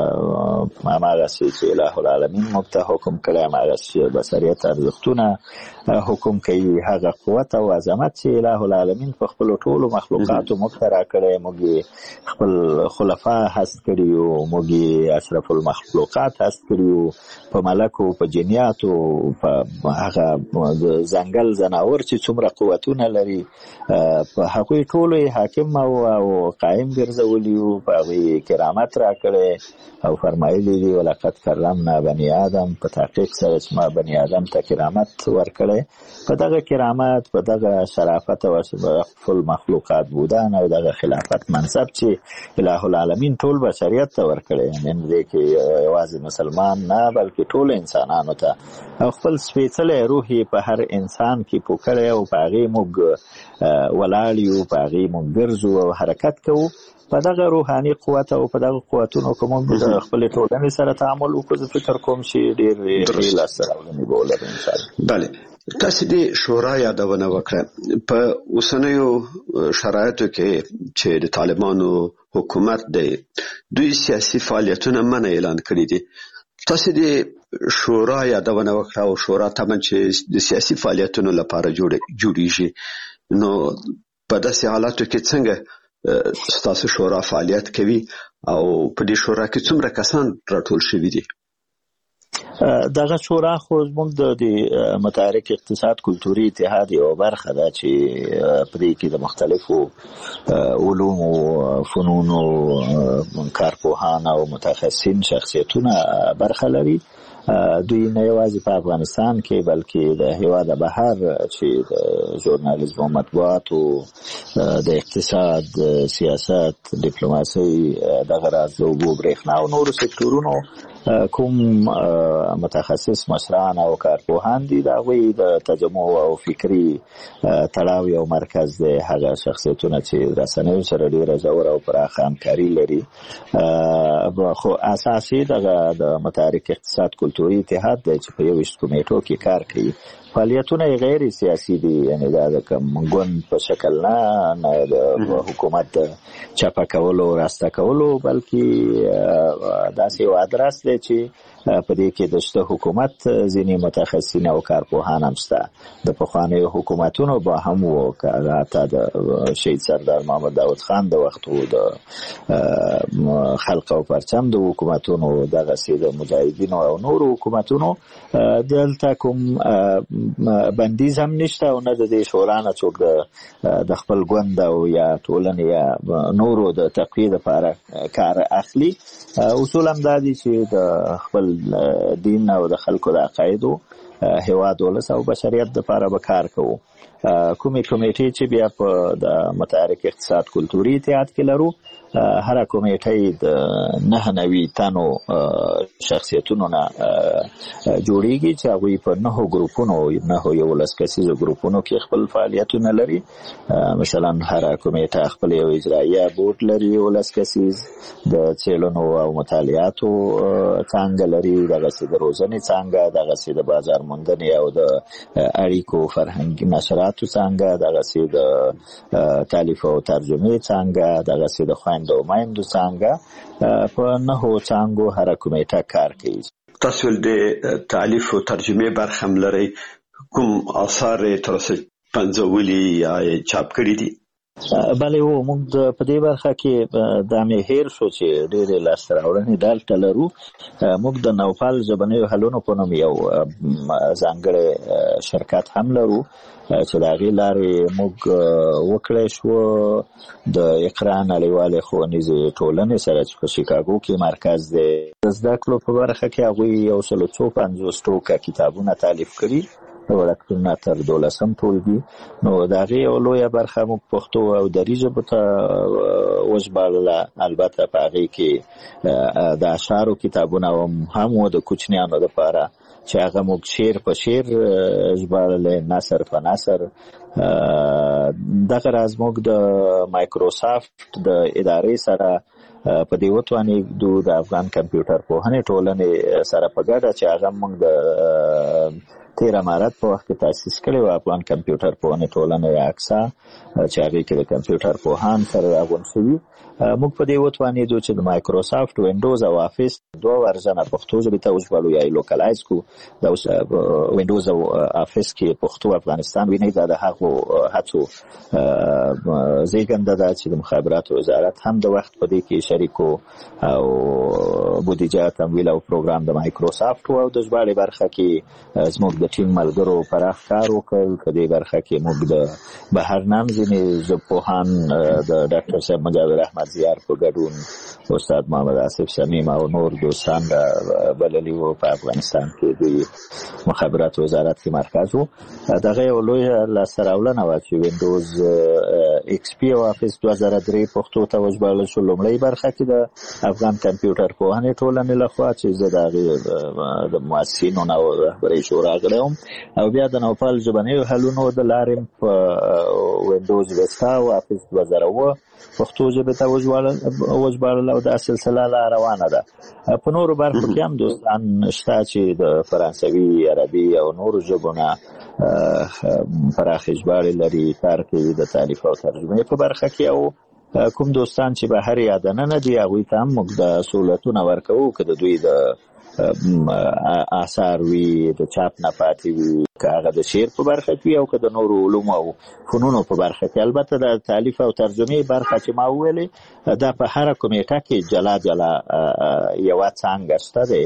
هماغسې چې الهو العالمین موږ ته حکم کړی، هماغسې بشریت ارزښتونه حکم کوي، هغه قوت او عظمت چې الهو العالمین په خپلو ټولو مخلوقاتو موږ ته راکړی، موږ یې خپل خلفا هست کړي او موږ یې اشرف المخلوقات هست کړي، په ملکو په جنیاتو په هغه د ځنګل ځناور چې څومره قوتونه لري په هغوی ټولو یې حاکم او قایم ګرځولي وو، په هغوی کرامت راکړی او فرمایلی دي ولقد کرمنا بني آدم، په تحقیق سره چې ما بني آدم ته کرامت ورکړی. په دغه کرامت، په دغه شرافت او اشرف المخلوقات بودن او دغه خلافت منصب چې الهو العالمین ټول بشریت ته ورکړی، نن دې کې یوازې مسلمان نه بلکې ټول انسانانو ته، او خپل سپېڅلی روح یې په هر انسان کې پوکړی او په هغې موږ ولاړ یو، په هغې موږ ګرځو او حرکت کوو. په دغه روحاني قوت او په دغه قوتونو که موږ د خپلې ټولنې سره تعامل وکړو، زه فکر کوم چې ډېر ښې لاسته راوړنې به ولرو انشاءالله. بله، تاسو د شورا یادونه وکړه. په اوسنیو شرایطو کې چې د طالبانو حکومت دی، دوی سیاسي فعالیتونه منع اعلان کړي دي. تاسو د شورا یادونه وکړه او شورا طبعا چې د سیاسي فعالیتونو لپاره جوړیږي، نو په داسې حالاتو کې څنګه ستاسو شورا فعالیت کوي او په دې شورا کې څومره کسان راټول شوي دي؟ دغه شورا خو زموږ د متحرک اقتصاد کلتوري اتحاد یوه برخه ده چې په دې کې د مختلفو علومو، فنونو کارپوهان او متخصصین شخصیتونه برخه لري. دوی نه یوازې په افغانستان کې بلکې د هیواد بهر چې د ژورنالیزم او مطبوعاتو، د اقتصاد، سیاست، ډیپلوماسۍ، دغه راز د اوبو، برېښنا او نورو سکتورونو کوم متخصص مشران او کارپوهان دي دا غوي د تجمع او فکری تړاو یو مرکز دی. هغه شخصیتونه چې رسنیو سره ډیره ژوره او پراخه همکاري لري. خو اساسي د متحرک اقتصاد کلتوري اتحاد دی چې په یو ویشت کمیټو کې کار کوي. فعالیتونه غیر سیاسي دي، یعنی دا د کوم ګوند په شکل نه نه د حکومت د چپه کولو راسته کولو، بلکې داسې یو ادرس دی چې په دې کې د شته حکومت ځینې متخصصین او کارپوهان هم شته. د پخوانیو حکومتونو به هم وو، که حتی د شهید سردار محمد داود خان د وخت و، د خلق او پرچم د حکومتونو، دغسې د مجاهدینو او نورو حکومتونو. دلته کوم بندیز هم نشته او نه د دې شورا نه څوک د خپل ګوند او یا ټولنې یا نورو د تقویې لپاره کار اخلي. اصول هم دا دي چې د خپل دین او د خلکو د عقایدو، هیواد، ولس او بشریت لپاره به کار کوو. کومې کمیټې چې بیا په د متحرک اقتصاد کلتوري اتحاد کې لرو، هر کمیټه د نه نوي تنو شخصیتونو نه جوړیږي چې هغوی په نهو ګروپونو نهو یولس کسیزو ګروپونو کې خپل فعالیتونه لري. مثلا هر کمیټه خپل یو اجرایه بورډ لري یولس کسیز، د څېړنو او مطالعاتو څانګه لري، دغسې د روزنې څانګه، دغسې د بازار موندنې او د اړیکو فرهنګي نشراتو څانګه، دغسې د تالیف او ترجمې څانګه، دغسې د خویندو او میندو څانګه. په نهو څانګو هر کمیټه کار کوي. تاسو د تالیف او ترجمې برخه هم لرئ. کوم آثار تر اوسه پنځولي یا چاپ کړي دي؟ بله و، موږ په دې برخه کې دا مې هیر شو چې ډېرې لاسته راوړنې دلته لرو. موږ د نوپال ژبنیو حلونو په نوم یو ځانګړی شرکت هم لرو چې د هغې لارې موږ وکړی شو د اقرا نړیوالې ښوونیزې ټولنې سره چې په شیکاګو کې مرکز دی، د زده کړو په برخه کې هغوی یو سل څو پنځوس ټوکه کتابونه تالیف کړي، وړکتونونه تر دولسم ټولګي. نو د هغې یو لویه برخه موږ پښتو او دري ژبو ته وژباړله. البته په هغې کې د اشعارو کتابونه هم و د کوچنیانو دپاره چې هغه موږ شعر په شعر ژباړلی، نثر په نثر. دغه راز موږ د مایکروسافت د ادارې سره په دې وتوانېدو د افغان کمپیوټر پوهنې ټولنې سره په ګډه چې هغه موږ د تیر امارت په وخت کې تاسیس کړی و، افغان کمپیوټر پوهنې ټولنه یا اکسا، چې هغې کې د کمپیوټر پوهان سره راغونډ شوي. موږ په دې وتوانېدو چې د مایکروسافت وینډوز او افیس دوه ورژنه پښتو ژبې ته وژباړو یا یې لوکلایز کړو. د وینډوز او افیس کې پښتو افغانستان وینئ، دا د هغو هڅو زیږنده ده چې د مخابراتو وزارت هم د وخت په دې کې شریک و او بودیجه، تمویل او پروګرام د مایکروسافت و. او د ژباړې برخه کې زموږ د ټیم ملګرو پراخ کار وکړ. په دې برخه کې موږ د بهر نام ځینې ژبپوهان د ډاکټر صاحب مجاور احمد زیار په ګډون، استاد محمد آصف شمیم او نور دوستان بللي وو. په افغانستان کې د مخابرات وزارت کې مرکز وو. دغه یو لویه لاسته راوړنه وه چې وینډوز ایکس پی او افیس دوه زره درې پښتو ته وژباړل شو. لومړۍ برخه کې د افغان کمپیوټر پوهنې ټولنې لخوا چې زه د هغې د مؤسسینو نه او رهبرۍ شورا غړی وم، او بیا د نوپال ژبنیو حلونو د لارې په وینډوز وستا او افیس دوه زره اووه پښتو ژبې ته وژباړل او دا سلسله لا روانه ده. په نورو برخو کې هم دوستان شته چې د فرانسوي، عربي او نورو ژبو نه پراخې ژباړې لري، کار کوي د تالیف او ترجمې په برخه کې. او کوم دوستان چې بهر یا دننه دي هغوی ته هم موږ د سهولتونه ورکوو، که د دوی د آثار وي د چاپ نه پاتې وي، که هغه د شعر په برخه کې او که د نورو علومو او فنونو په برخه کې. البته د تالیف او ترجمې برخه چې ما وویلې دا په هره کمیټه کې جلا جلا یوه څانګه شته دی.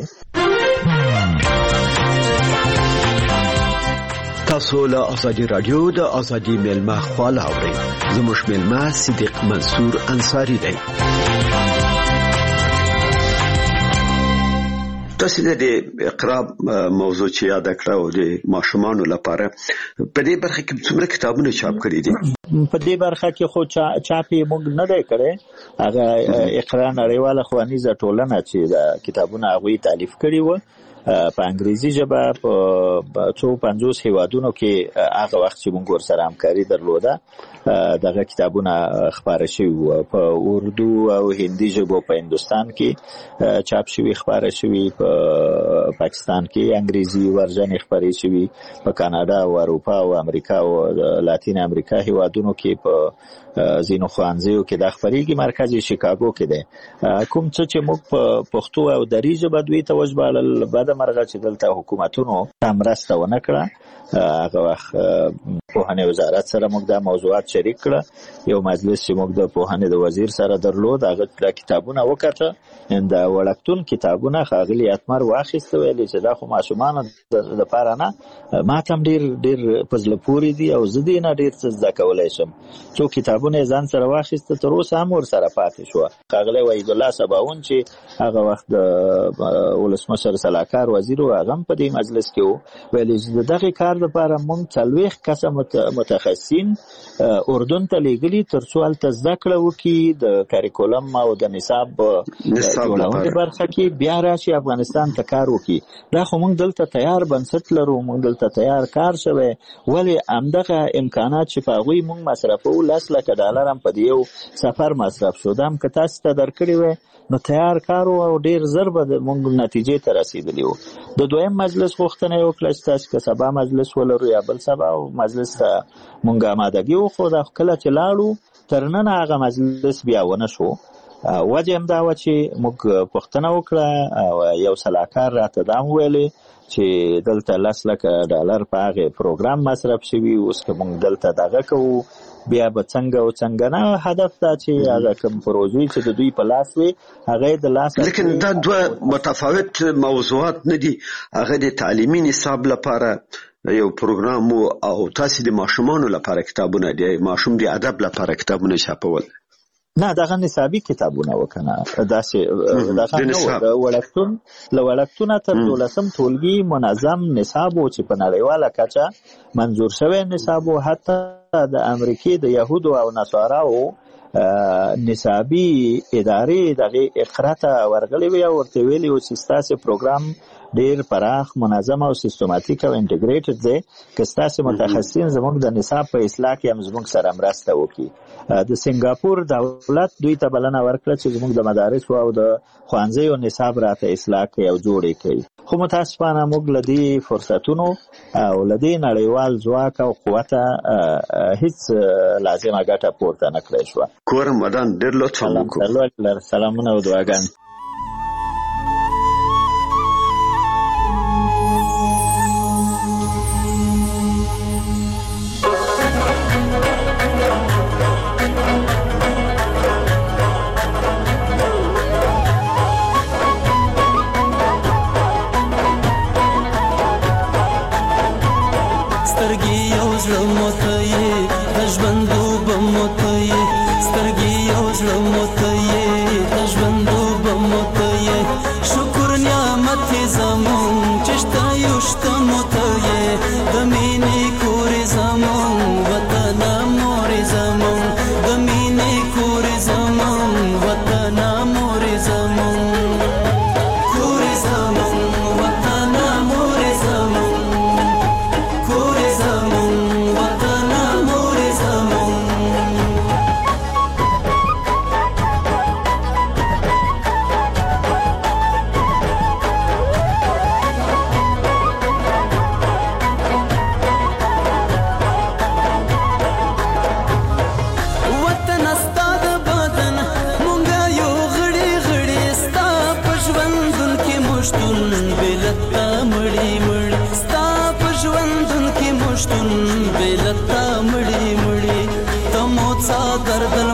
تاسو له ازادي رادیو د ازادي ملما خواله اورئ. زموږ ملما صدیق منصور انصاری دی. تاسو د اقرا موضوع چې یاد کړو د ماشومان لپاره په دې برخه کې څومره کتابونه چاپ کړي دي؟ په دې برخه کې خو چاپي موږ نه دی کړی، هغه اقرا نړیواله ښوونیزه ټولنه چې د کتابونه هغوی تالیف کړي و په انګریزي ژبه په څو پنځوس هیوادونو کې هغه وخت چې موږ ورسره همکاري درلوده دغه کتابونه خپاره شوي وو. په اردو او هندي ژبو په هندوستان کې چاپ شوي، خپاره شوي په پاکستان کې انګریزي ورژن خپرې شوي، په کاناډا او اروپا او امریکا او لاتین امریکا هیوادونو کې په ځینو ښوونځیو کې دا خپرېږي. مرکز یې شیکاګو کې دی. کوم څه چې موږ په پښتو او دري ژبه دوی ته وژباړل، بده مرغه چې دلته حکومتونو مرسته ونه کړه. هغه وخت پوهنې وزارت سره موږ دا موضوعات شریک کړه، یو مجلس چې موږ د پوهنې د وزیر سره درلود، هغه دا کتابونه وکړه، د وړکتون کتابونه ښاغلي اتمر واخیسته، ویلې چې دا خو ماشومانو دپاره نه، ما ته هم ډېر ډېر په زړه پورې دي او زه دې نه ډېر څه زده کولی شم. څو کتابونه یې ځان سره واخیسته، تر اوسه هم ورسره پاتې شوه. ښاغلی وحیدالله سباوون چې هغه وخت د ولسمشر سلاکار وزیر و، هغه هم په دې مجلس کې و، ویلې چې د دغې کار دپاره موږ څلوېښت کسه متخصصین اردن ته لیږلي تر څو هلته زده کړه وکړي د کاریکولم او د نصاب جوړونې برخه کې، بیا راشي افغانستان ته کار وکړي. دا خو موږ دلته تیار بنسټ لرو، موږ دلته تیار کار شوی، ولې همدغه امکانات چې په هغوی موږ مصرفوو، لس لکه ډالر هم په دې یو سفر مصرف شو، دا هم که تاسو ته درکړی وی نو تیار کار او ډېر زر به موږ نتیجې ته رسېدلي وو. د دویم مجلس غوښتنه یې وکړه چې تاسو که سبا مجلس ولرو یا بل سبا او مجلس ته موږ آمادګي وښو. دا کله چې لاړو تر ننه هغه مجلس بیا ونه شو. وجه هم دا وه چې موږ پوښتنه وکړه او یو سلاکار راته دا هم ویلې چې دلته لس لکه ډالر په هغې پروګرام مصرف شوي، اوس که موږ دلته دغه کوو بیا به څنګه او څنګه نه. هدف دا چې هغه کوم پروژې چې د دوی په لاس وي هغه د لاس، لیکن دا دوه متفاوت موضوعات نه دي. هغه د تعلیمي نصاب لپاره یو پروګرام او تاسو د ماشومانو لپاره کتابونه دي، ماشوم د ادب لپاره کتابونه چاپول. نه دغه نصابي کتابونه وکنه، داسې دغه نو وړکتون له وړکتونه تر دولسم ټولګي منظم نصاب و چې په نړیواله کچه منظور شوی نصاب و. حتی د امریکې د یهودو او نصاراو نصابي ادارې دغه اقرا ته ورغلي وي او ورته ویلي و چې ستاسو پروګرام ډیر پراخ، منظم او سیستماتیک او انټیګریټډ دی، که ستاسو متخصصین زموږ د نصاب په اصلاح کې هم زموږ سره مرسته وکړي. د سنگاپور دولت دوی ته بلنه ورکړه چې زموږ د مدارسو او د ښوونځیو نصاب راته اصلاح کړي او جوړ یې کړي. خو متاسفانه موږ له دې فرصتونو او له دې نړیوال ځواک او قوته هیڅ لازمه ګټه پورته نه کړی شوه. کورم ودان ډېر لطفا وکړو. سلامونه او دعاګانې. دردن